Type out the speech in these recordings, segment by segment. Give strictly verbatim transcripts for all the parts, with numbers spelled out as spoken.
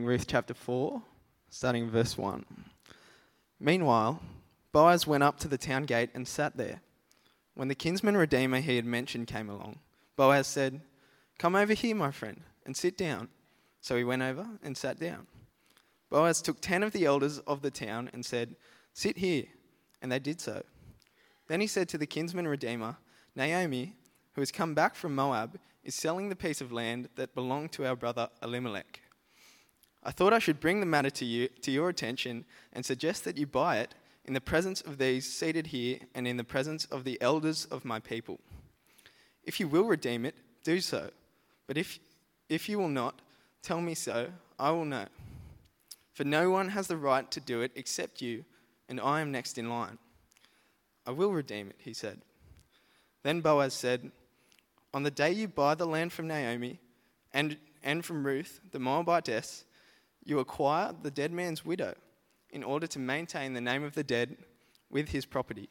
Ruth chapter four, starting verse one. Meanwhile, Boaz went up to the town gate and sat there. When the kinsman redeemer he had mentioned came along, Boaz said, "Come over here, my friend, and sit down." So he went over and sat down. Boaz took ten of the elders of the town and said, "Sit here," and they did so. Then he said to the kinsman redeemer, "Naomi, who has come back from Moab, is selling the piece of land that belonged to our brother Elimelech. I thought I should bring the matter to you, to your attention, and suggest that you buy it in the presence of these seated here and in the presence of the elders of my people. If you will redeem it, do so. But if if you will not, tell me so, I will know. For no one has the right to do it except you, and I am next in line." "I will redeem it," he said. Then Boaz said, "On the day you buy the land from Naomi and, and from Ruth, the Moabitess, you acquire the dead man's widow in order to maintain the name of the dead with his property."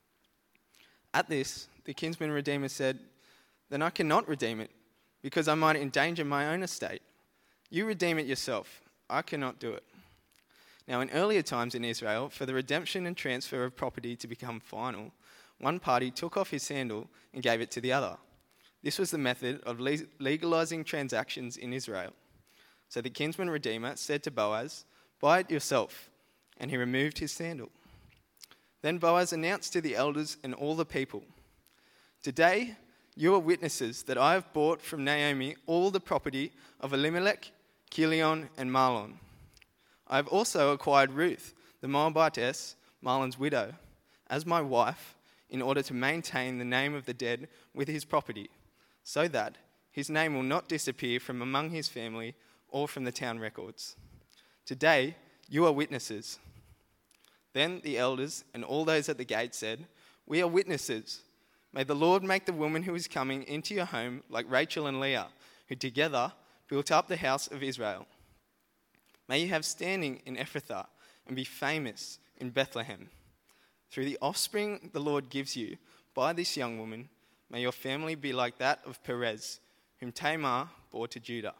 At this, the kinsman redeemer said, "Then I cannot redeem it, because I might endanger my own estate. You redeem it yourself. I cannot do it." Now, in earlier times in Israel, for the redemption and transfer of property to become final, one party took off his sandal and gave it to the other. This was the method of legalizing transactions in Israel. So the kinsman redeemer said to Boaz, "Buy it yourself," and he removed his sandal. Then Boaz announced to the elders and all the people, "Today you are witnesses that I have bought from Naomi all the property of Elimelech, Chilion, and Mahlon. I have also acquired Ruth, the Moabitess, Mahlon's widow, as my wife, in order to maintain the name of the dead with his property, so that his name will not disappear from among his family or from the town records. Today, you are witnesses." Then the elders and all those at the gate said, "We are witnesses. May the Lord make the woman who is coming into your home like Rachel and Leah, who together built up the house of Israel. May you have standing in Ephrathah and be famous in Bethlehem. Through the offspring the Lord gives you by this young woman, may your family be like that of Perez, whom Tamar bore to Judah."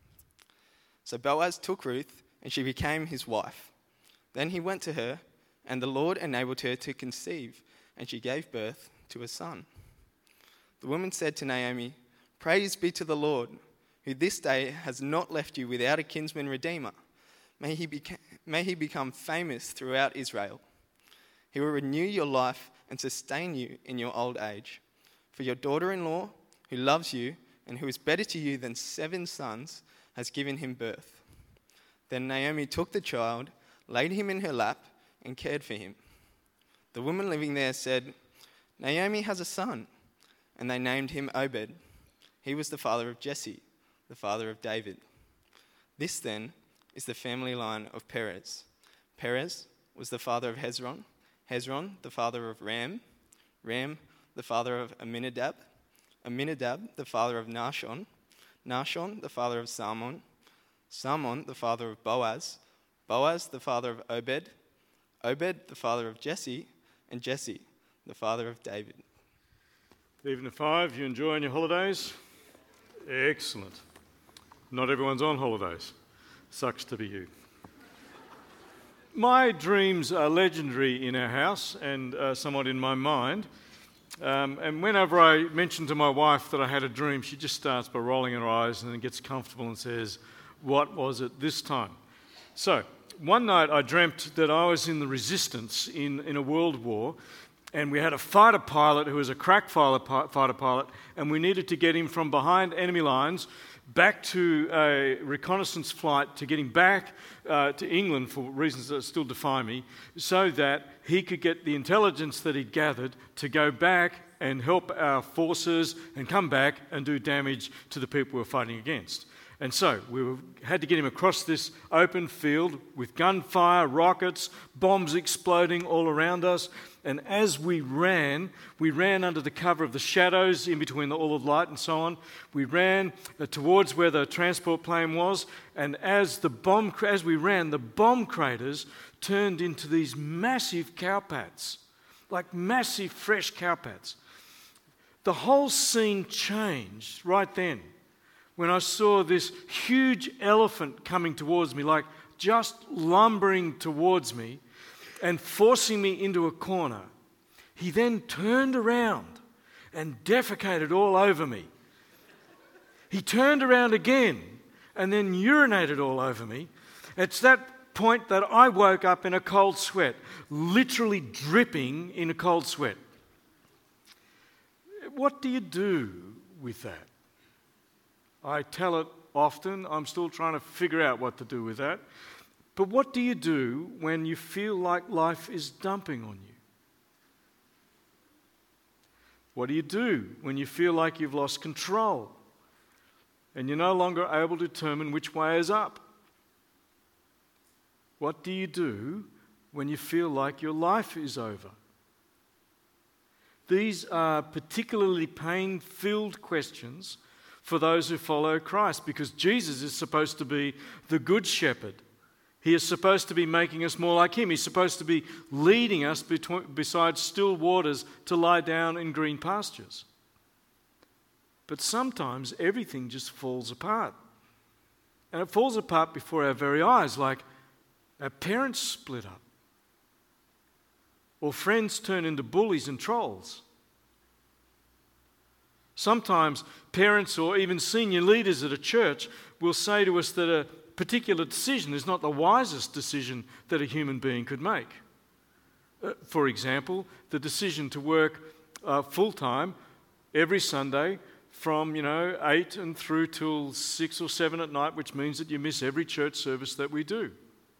So Boaz took Ruth, and she became his wife. Then he went to her, and the Lord enabled her to conceive, and she gave birth to a son. The woman said to Naomi, "Praise be to the Lord, who this day has not left you without a kinsman redeemer. May he, beca- may he become famous throughout Israel. He will renew your life and sustain you in your old age. For your daughter-in-law, who loves you and who is better to you than seven sons, has given him birth." Then Naomi took the child, laid him in her lap, and cared for him. The woman living there said, "Naomi has a son," and they named him Obed. He was the father of Jesse, the father of David. This then is the family line of Perez. Perez was the father of Hezron, Hezron the father of Ram, Ram the father of Amminadab, Amminadab the father of Nahshon, Nahshon the father of Salmon, Salmon the father of Boaz, Boaz the father of Obed, Obed the father of Jesse, and Jesse the father of David. Evening at five, you enjoying your holidays? Excellent. Not everyone's on holidays. Sucks to be you. My dreams are legendary in our house and uh, somewhat in my mind. Um, and whenever I mention to my wife that I had a dream, she just starts by rolling her eyes and then gets comfortable and says, "What was it this time?" So, one night I dreamt that I was in the resistance in, in a world war, and we had a fighter pilot who was a crack fighter pilot, and we needed to get him from behind enemy lines back to a reconnaissance flight to get him back uh, to England for reasons that still defy me, so that he could get the intelligence that he'd gathered to go back and help our forces and come back and do damage to the people we were fighting against. And so we were, had to get him across this open field with gunfire, rockets, bombs exploding all around us. And as we ran, we ran under the cover of the shadows in between the, all the light and so on. We ran uh, towards where the transport plane was. And as the bomb, as we ran, the bomb craters turned into these massive cowpats, like massive fresh cowpats. The whole scene changed right then. when I saw this huge elephant coming towards me, like just lumbering towards me and forcing me into a corner. He then turned around and defecated all over me. He turned around again and then urinated all over me. It's that point that I woke up in a cold sweat, literally dripping in a cold sweat. What do you do with that? I tell it often. I'm still trying to figure out what to do with that. But what do you do when you feel like life is dumping on you? What do you do when you feel like you've lost control and you're no longer able to determine which way is up? What do you do when you feel like your life is over? These are particularly pain-filled questions for those who follow Christ, because Jesus is supposed to be the good shepherd. He is supposed to be making us more like him. He's supposed to be leading us between, beside still waters to lie down in green pastures. But sometimes everything just falls apart. And it falls apart before our very eyes, like our parents split up, or friends turn into bullies and trolls. Sometimes parents or even senior leaders at a church will say to us that a particular decision is not the wisest decision that a human being could make. Uh, for example, the decision to work uh, full-time every Sunday from, you know, eight and through till six or seven at night, which means that you miss every church service that we do.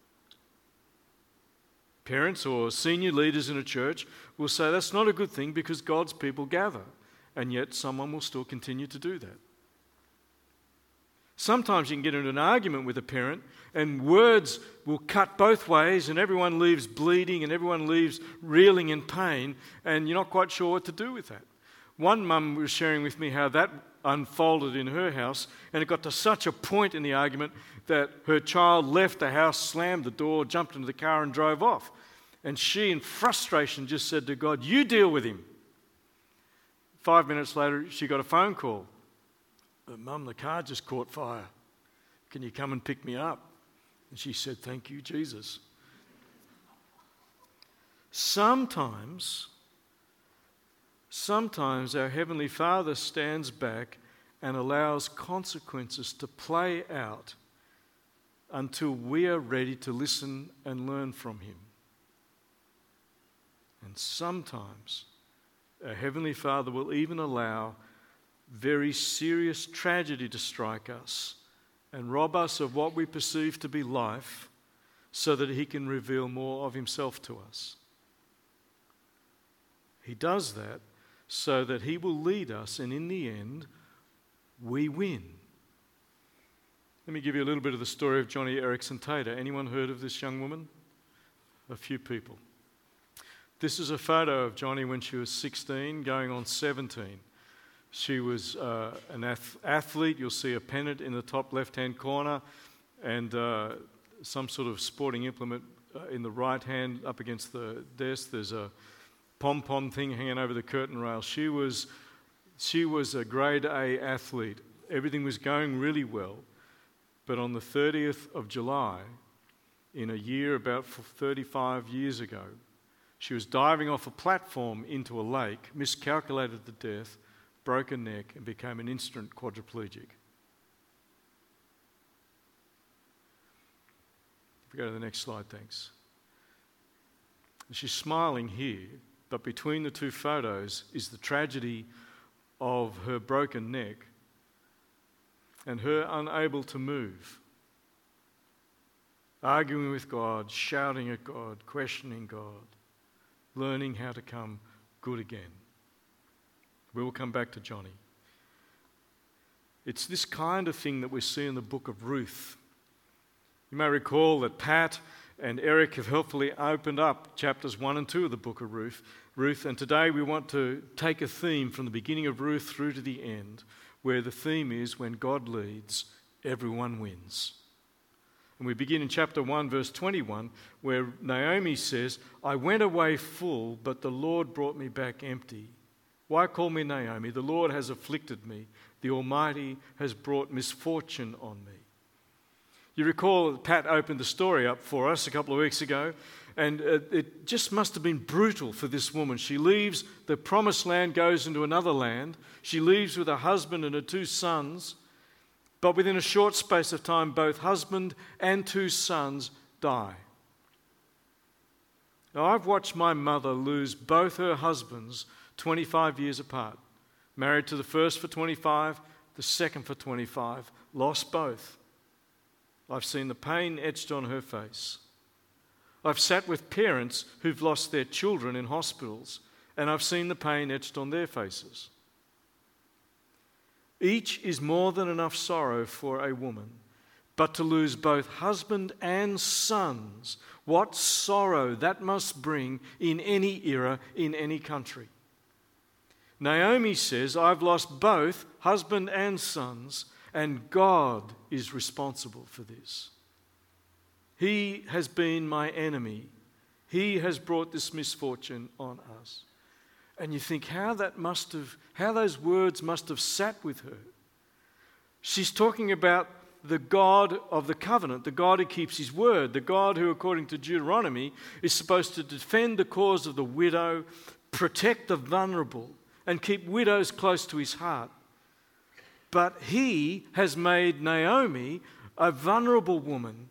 Parents or senior leaders in a church will say that's not a good thing because God's people gather, and yet someone will still continue to do that. Sometimes you can get into an argument with a parent and words will cut both ways and everyone leaves bleeding and everyone leaves reeling in pain and you're not quite sure what to do with that. One mum was sharing with me how that unfolded in her house, and it got to such a point in the argument that her child left the house, slammed the door, jumped into the car and drove off. And she, in frustration, just said to God, "You deal with him." Five minutes later, she got a phone call. "Mum, the car just caught fire. Can you come and pick me up?" And she said, "Thank you, Jesus." Sometimes, sometimes our Heavenly Father stands back and allows consequences to play out until we are ready to listen and learn from Him. And sometimes our Heavenly Father will even allow very serious tragedy to strike us and rob us of what we perceive to be life so that He can reveal more of Himself to us. He does that so that He will lead us, and in the end, we win. Let me give you a little bit of the story of Joni Eareckson Tada. Anyone heard of this young woman? A few people. This is a photo of Joni when she was sixteen, going on seventeen. She was uh, an ath- athlete. You'll see a pennant in the top left-hand corner and uh, some sort of sporting implement uh, in the right hand up against the desk. There's a pom-pom thing hanging over the curtain rail. She was, she was a grade A athlete. Everything was going really well. But on the thirtieth of July, in a year about thirty-five years ago, she was diving off a platform into a lake, miscalculated the death, broke her neck, and became an instant quadriplegic. If we go to the next slide, thanks. She's smiling here, but between the two photos is the tragedy of her broken neck and her unable to move, arguing with God, shouting at God, questioning God, learning how to come good again. We will come back to Joni. It's this kind of thing that we see in the book of Ruth. You may recall that Pat and Eric have helpfully opened up chapters one and two of the book of Ruth. Ruth, and today we want to take a theme from the beginning of Ruth through to the end, where the theme is when God leads, everyone wins. And we begin in chapter one, verse twenty-one, where Naomi says, "I went away full, but the Lord brought me back empty. Why call me Naomi? The Lord has afflicted me. The Almighty has brought misfortune on me. You recall Pat opened the story up for us a couple of weeks ago, and it just must have been brutal for this woman. She leaves the promised land, goes into another land. She leaves with her husband and her two sons, but within a short space of time, both husband and two sons die. Now, I've watched my mother lose both her husbands twenty-five years apart. Married to the first for twenty-five, the second for twenty-five, lost both. I've seen the pain etched on her face. I've sat with parents who've lost their children in hospitals, and I've seen the pain etched on their faces. Each is more than enough sorrow for a woman, but to lose both husband and sons, what sorrow that must bring in any era, in any country. Naomi says, I've lost both husband and sons, and God is responsible for this. He has been my enemy. He has brought this misfortune on us. And you think how that must have, how those words must have sat with her. She's talking about the God of the covenant, the God who keeps his word, the God who, according to Deuteronomy, is supposed to defend the cause of the widow, protect the vulnerable, and keep widows close to his heart. But he has made Naomi a vulnerable woman.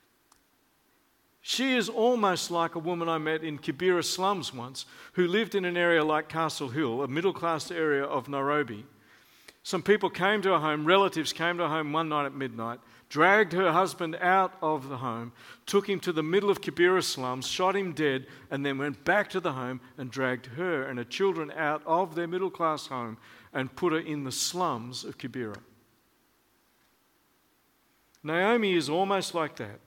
She is almost like a woman I met in Kibera slums once, who lived in an area like Castle Hill, a middle-class area of Nairobi. Some people came to her home, relatives came to her home one night at midnight, dragged her husband out of the home, took him to the middle of Kibera slums, shot him dead, and then went back to the home and dragged her and her children out of their middle-class home and put her in the slums of Kibera. Naomi is almost like that,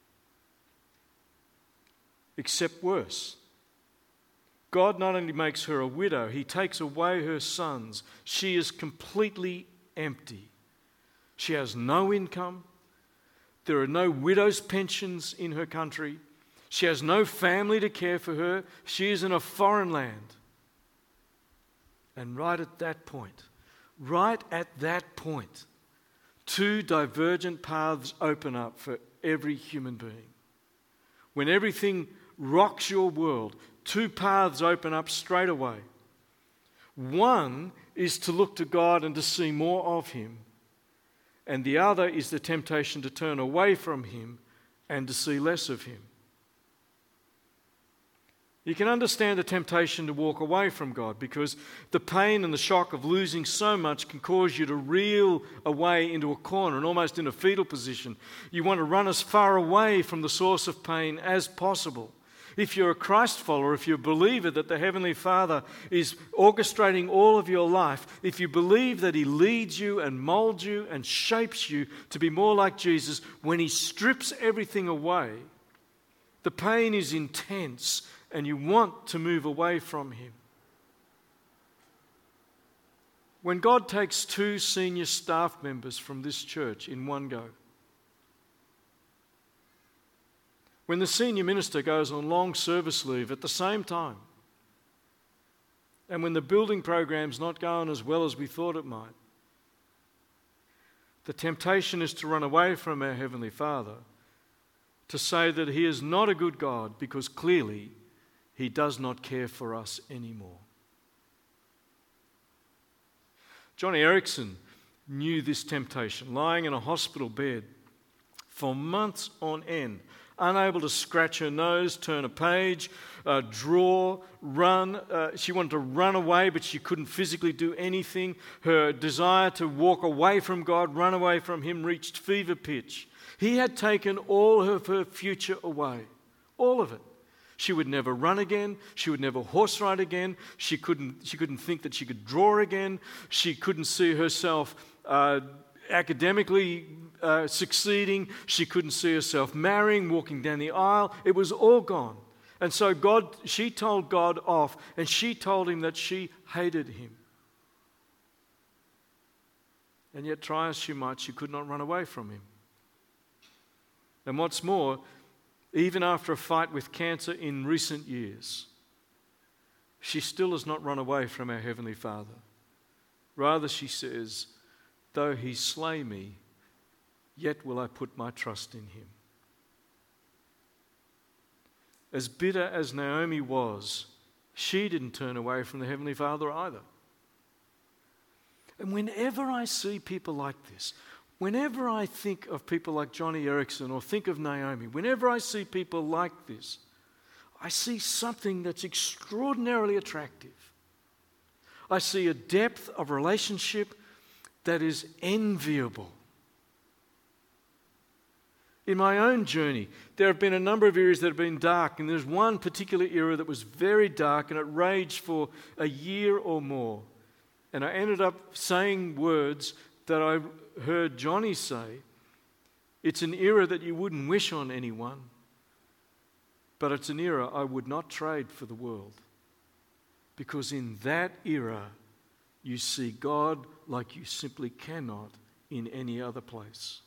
except worse. God not only makes her a widow, he takes away her sons. She is completely empty. She has no income. There are no widow's pensions in her country. She has no family to care for her. She is in a foreign land. And right at that point, right at that point, two divergent paths open up for every human being. When everything rocks your world, two paths open up straight away. One is to look to God and to see more of him, and the other is the temptation to turn away from him and to see less of him. You can understand the temptation to walk away from God because the pain and the shock of losing so much can cause you to reel away into a corner and almost in a fetal position. You want to run as far away from the source of pain as possible. If you're a Christ follower, if you're a believer that the Heavenly Father is orchestrating all of your life, if you believe that he leads you and molds you and shapes you to be more like Jesus, when he strips everything away, the pain is intense and you want to move away from him. When God takes two senior staff members from this church in one go, when the senior minister goes on long service leave at the same time, and when the building program's not going as well as we thought it might, the temptation is to run away from our Heavenly Father, to say that he is not a good God because clearly he does not care for us anymore. Johnny Erickson knew this temptation, lying in a hospital bed for months on end, unable to scratch her nose, turn a page, uh, draw, run. Uh, she wanted to run away, but she couldn't physically do anything. Her desire to walk away from God, run away from him, reached fever pitch. He had taken all of her future away, all of it. She would never run again. She would never horse ride again. She couldn't, she couldn't think that she could draw again. She couldn't see herself uh, academically uh, succeeding. She couldn't see herself marrying, walking down the aisle. It was all gone. And so God, she told God off, and she told him that she hated him. And yet, try as she might, she could not run away from him. And what's more, even after a fight with cancer in recent years, she still has not run away from our Heavenly Father. Rather, she says, though he slay me, yet will I put my trust in him. As bitter as Naomi was, she didn't turn away from the Heavenly Father either. And whenever I see people like this, whenever I think of people like Johnny Erickson or think of Naomi, whenever I see people like this, I see something that's extraordinarily attractive. I see a depth of relationship that is enviable. In my own journey, there have been a number of areas that have been dark, and there's one particular era that was very dark, and it raged for a year or more. And I ended up saying words that I heard Johnny say. It's an era that you wouldn't wish on anyone, but it's an era I would not trade for the world. Because in that era, you see God like you simply cannot in any other place.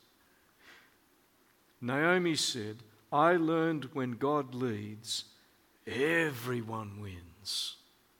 Naomi said, I learned when God leads, everyone wins.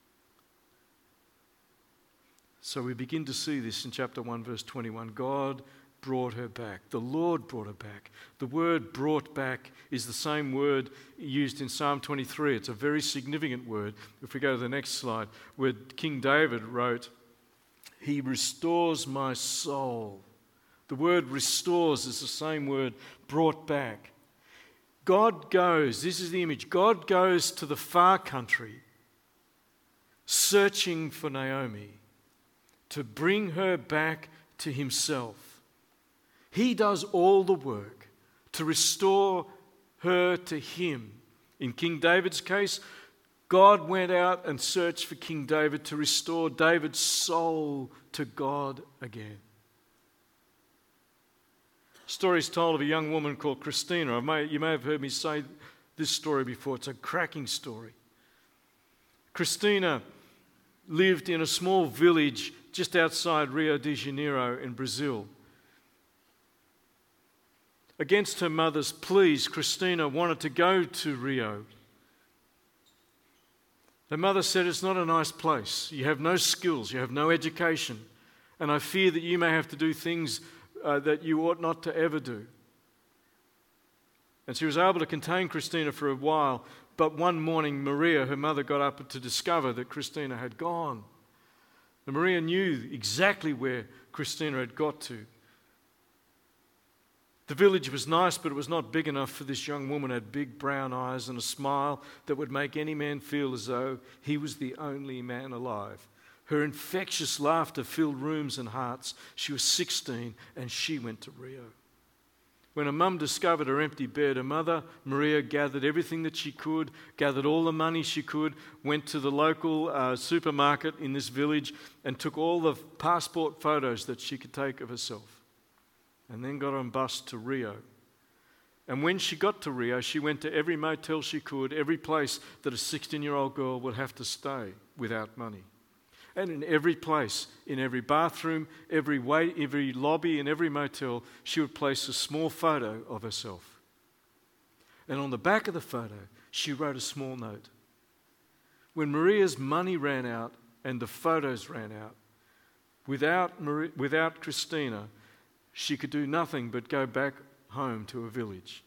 So we begin to see this in chapter one, verse twenty-one. God brought her back. The Lord brought her back. The word brought back is the same word used in Psalm twenty-three. It's a very significant word. If we go to the next slide, where King David wrote, he restores my soul. The word restores is the same word brought back. God goes, this is the image, God goes to the far country searching for Naomi to bring her back to himself. He does all the work to restore her to him. In King David's case, God went out and searched for King David to restore David's soul to God again. Story is told of a young woman called Christina. I may, you may have heard me say this story before. It's a cracking story. Christina lived in a small village just outside Rio de Janeiro in Brazil. Against her mother's pleas, Christina wanted to go to Rio. Her mother said, it's not a nice place. You have no skills, you have no education, and I fear that you may have to do things uh, that you ought not to ever do. And she was able to contain Christina for a while, but one morning Maria, her mother, got up to discover that Christina had gone. And Maria knew exactly where Christina had got to. The village was nice, but it was not big enough for this young woman who had big brown eyes and a smile that would make any man feel as though he was the only man alive. Her infectious laughter filled rooms and hearts. She was sixteen and she went to Rio. When her mum discovered her empty bed, her mother, Maria, gathered everything that she could, gathered all the money she could, went to the local uh, supermarket in this village and took all the passport photos that she could take of herself. And then got on bus to Rio. And when she got to Rio, she went to every motel she could, every place that a sixteen-year-old girl would have to stay without money. And in every place, in every bathroom, every way, every lobby, in every motel, she would place a small photo of herself. And on the back of the photo, she wrote a small note. When Maria's money ran out and the photos ran out, without Maria, without Christina, she could do nothing but go back home to her village.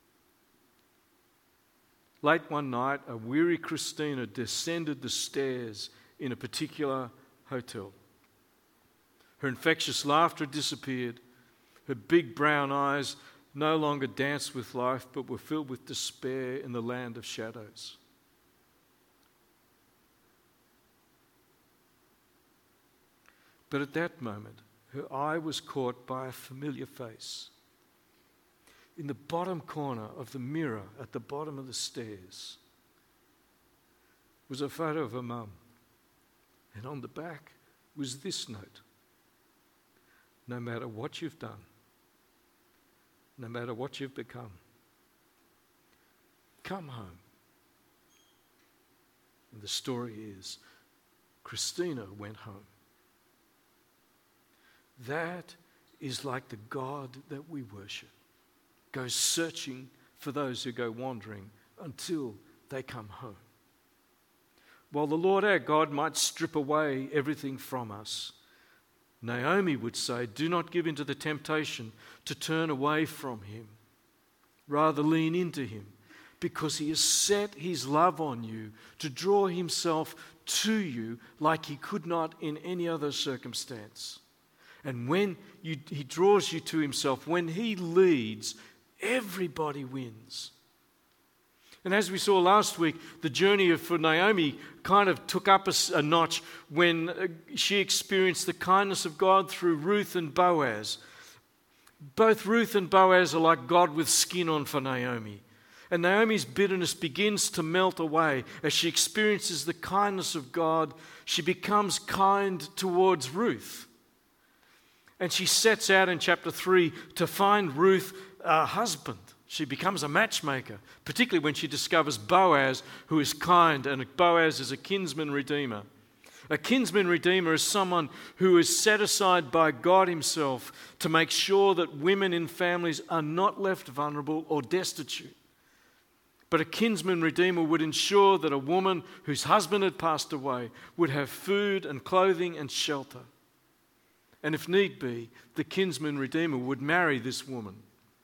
Late one night, a weary Christina descended the stairs in a particular hotel. Her infectious laughter disappeared. Her big brown eyes no longer danced with life, but were filled with despair in the land of shadows. But at that moment, her eye was caught by a familiar face. In the bottom corner of the mirror at the bottom of the stairs was a photo of her mum. And on the back was this note. No matter what you've done, no matter what you've become, come home. And the story is, Christina went home. That is like the God that we worship. Goes searching for those who go wandering until they come home. while the Lord our God might strip away everything from us. Naomi would say, do not give in to the temptation to turn away from him. Rather lean into him, because he has set his love on you to draw himself to you like he could not in any other circumstance. And when you, he draws you to himself, when he leads, everybody wins. And as we saw last week, the journey of, for Naomi kind of took up a, a notch when uh, she experienced the kindness of God through Ruth and Boaz. Both Ruth and Boaz are like God with skin on for Naomi. And Naomi's bitterness begins to melt away as she experiences the kindness of God. She becomes kind towards Ruth. And she sets out in chapter three to find Ruth a husband. She becomes a matchmaker, particularly when she discovers Boaz, who is kind, and Boaz is a kinsman redeemer. A kinsman redeemer is someone who is set aside by God himself to make sure that women in families are not left vulnerable or destitute. But a kinsman redeemer would ensure that a woman whose husband had passed away would have food and clothing and shelter. And if need be, the kinsman redeemer would marry this woman.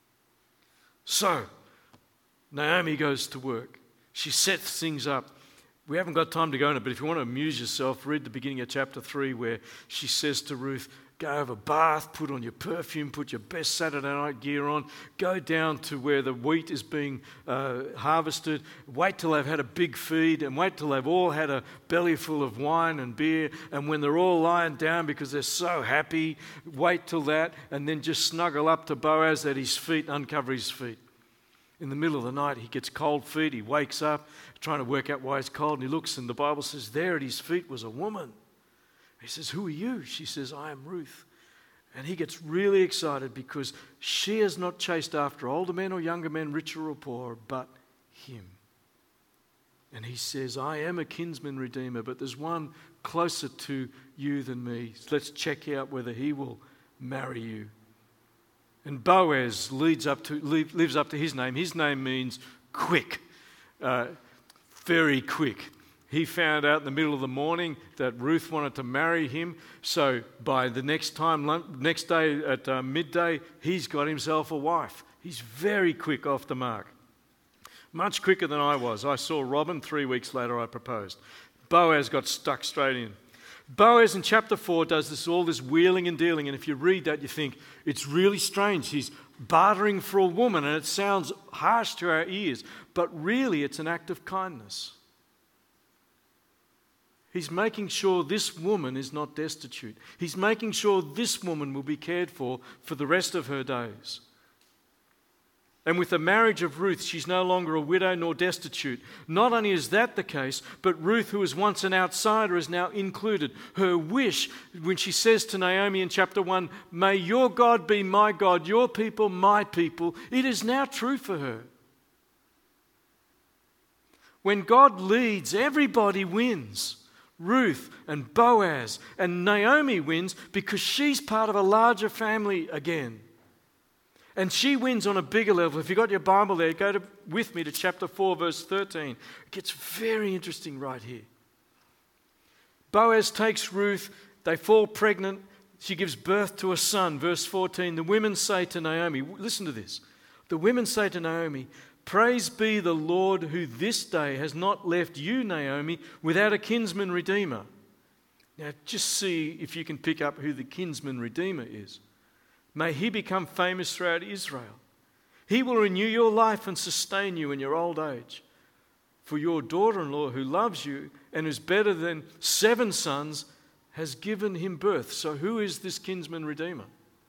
So, Naomi goes to work. She sets things up. We haven't got time to go into it, but if you want to amuse yourself, read the beginning of chapter three where she says to Ruth, go have a bath, put on your perfume, put your best Saturday night gear on, go down to where the wheat is being uh, harvested, wait till they've had a big feed, and wait till they've all had a belly full of wine and beer, and when they're all lying down because they're so happy, wait till that, and then just snuggle up to Boaz at his feet and uncover his feet. In the middle of the night, he gets cold feet, he wakes up, trying to work out why he's cold, and he looks, and the Bible says there at his feet was a woman. He says, who are you? She says, I am Ruth. And he gets really excited because she has not chased after older men or younger men, richer or poorer, but him. And he says, I am a kinsman redeemer, but there's one closer to you than me. So let's check out whether he will marry you. And Boaz leads up to, lives up to his name. His name means quick, uh, very quick. He found out in the middle of the morning that Ruth wanted to marry him. So by the next time, next day at uh, midday, he's got himself a wife. He's very quick off the mark. Much quicker than I was. I saw Robin, three weeks later I proposed. Boaz got stuck straight in. Boaz in chapter four does this all this wheeling and dealing, and if you read that you think it's really strange. He's bartering for a woman and it sounds harsh to our ears, but really it's an act of kindness. He's making sure this woman is not destitute. He's making sure this woman will be cared for for the rest of her days. And with the marriage of Ruth, she's no longer a widow nor destitute. Not only is that the case, but Ruth, who was once an outsider, is now included. Her wish, when she says to Naomi in chapter one, may your God be my God, your people my people, it is now true for her. When God leads, everybody wins. Ruth and Boaz and Naomi wins because she's part of a larger family again. And she wins on a bigger level. If you've got your Bible there, go to, with me to chapter four, verse thirteen. It gets very interesting right here. Boaz takes Ruth. They fall pregnant. She gives birth to a son. Verse fourteen, the women say to Naomi, listen to this. The women say to Naomi, praise be the Lord who this day has not left you, Naomi, without a kinsman redeemer. Now just see if you can pick up who the kinsman redeemer is. May he become famous throughout Israel. He will renew your life and sustain you in your old age. For your daughter-in-law who loves you and is better than seven sons has given him birth. So who is this kinsman redeemer?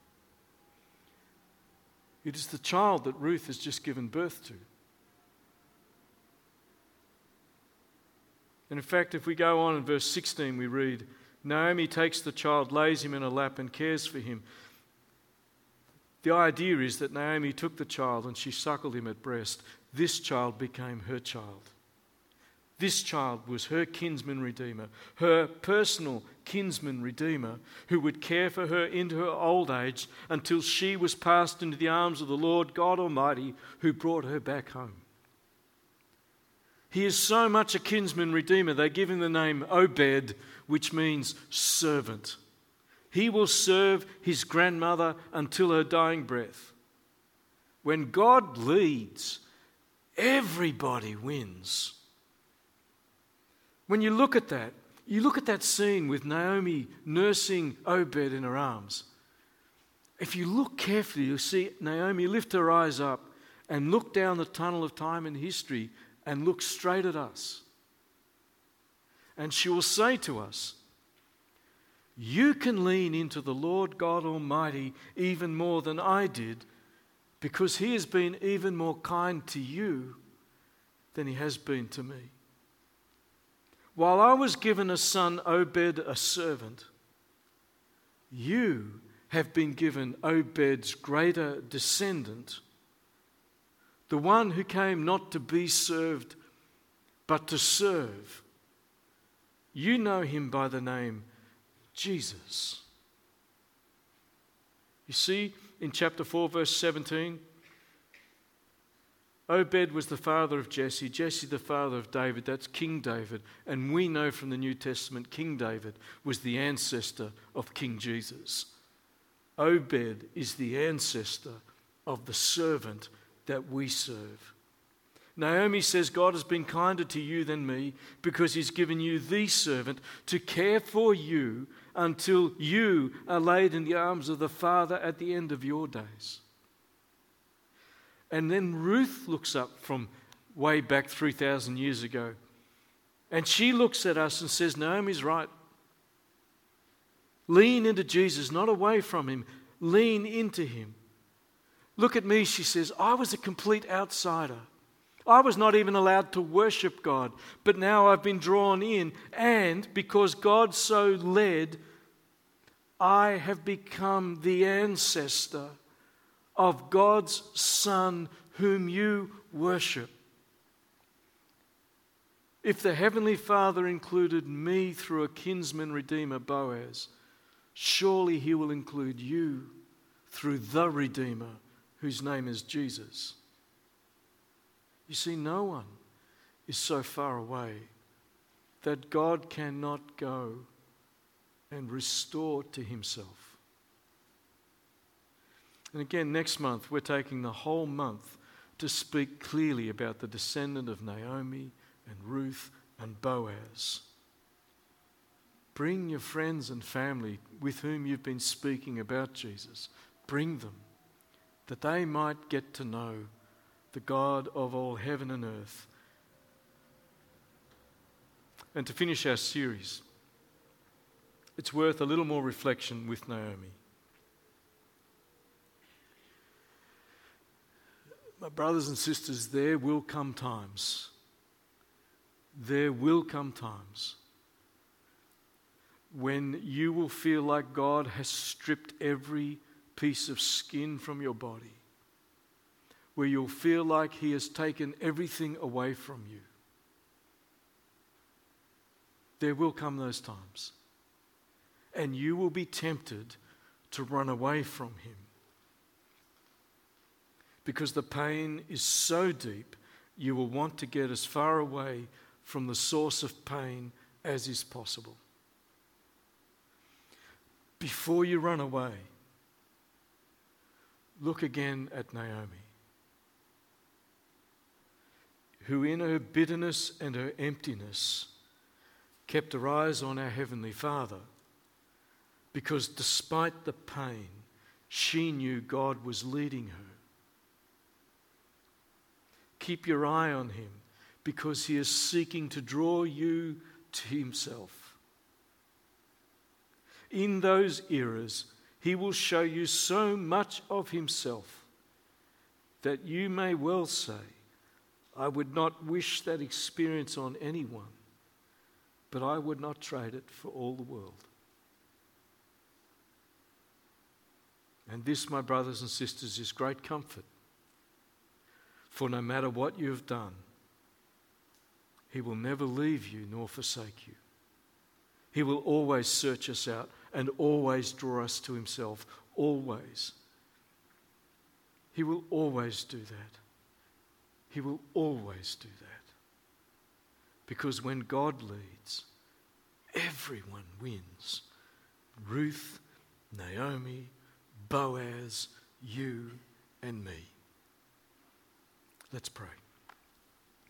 It is the child that Ruth has just given birth to. And in fact, if we go on in verse sixteen, we read, Naomi takes the child, lays him in her lap and cares for him. The idea is that Naomi took the child and she suckled him at breast. This child became her child. This child was her kinsman redeemer, her personal kinsman redeemer, who would care for her into her old age until she was passed into the arms of the Lord God Almighty, who brought her back home. He is so much a kinsman redeemer, they give him the name Obed, which means servant. He will serve his grandmother until her dying breath. When God leads, everybody wins. When you look at that, you look at that scene with Naomi nursing Obed in her arms. If you look carefully, you'll see Naomi lift her eyes up and look down the tunnel of time and history and look straight at us. And she will say to us, you can lean into the Lord God Almighty even more than I did, because he has been even more kind to you than he has been to me. While I was given a son, Obed, a servant, you have been given Obed's greater descendant, the one who came not to be served, but to serve. You know him by the name Jesus. You see, in chapter four, verse seventeen, Obed was the father of Jesse, Jesse the father of David, that's King David. And we know from the New Testament, King David was the ancestor of King Jesus. Obed is the ancestor of the servant that we serve. Naomi says God has been kinder to you than me because he's given you the servant to care for you until you are laid in the arms of the Father at the end of your days. And then Ruth looks up from way back three thousand years ago, and she looks at us and says, Naomi's right. Lean into Jesus, not away from him. Lean into him. Look at me, she says. I was a complete outsider. I was not even allowed to worship God, but now I've been drawn in, and because God so led, I have become the ancestor of God's Son whom you worship. If the Heavenly Father included me through a kinsman redeemer, Boaz, surely he will include you through the Redeemer, whose name is Jesus. You see, no one is so far away that God cannot go and restore to himself. And again, next month, we're taking the whole month to speak clearly about the descendant of Naomi and Ruth and Boaz. Bring your friends and family with whom you've been speaking about Jesus. Bring them, that they might get to know the God of all heaven and earth. And to finish our series, it's worth a little more reflection with Naomi. My brothers and sisters, there will come times, there will come times when you will feel like God has stripped every piece of skin from your body, where you'll feel like he has taken everything away from you. There will come those times, and you will be tempted to run away from him, because the pain is so deep, you will want to get as far away from the source of pain as is possible. Before you run away, look again at Naomi, who in her bitterness and her emptiness kept her eyes on our Heavenly Father, because despite the pain, she knew God was leading her. Keep your eye on him, because he is seeking to draw you to himself. In those eras, he will show you so much of himself that you may well say, I would not wish that experience on anyone, but I would not trade it for all the world. And this, my brothers and sisters, is great comfort. For no matter what you have done, he will never leave you nor forsake you. He will always search us out and always draw us to himself. Always. He will always do that. He will always do that. Because when God leads, everyone wins. Ruth, Naomi, Boaz, you and me. Let's pray.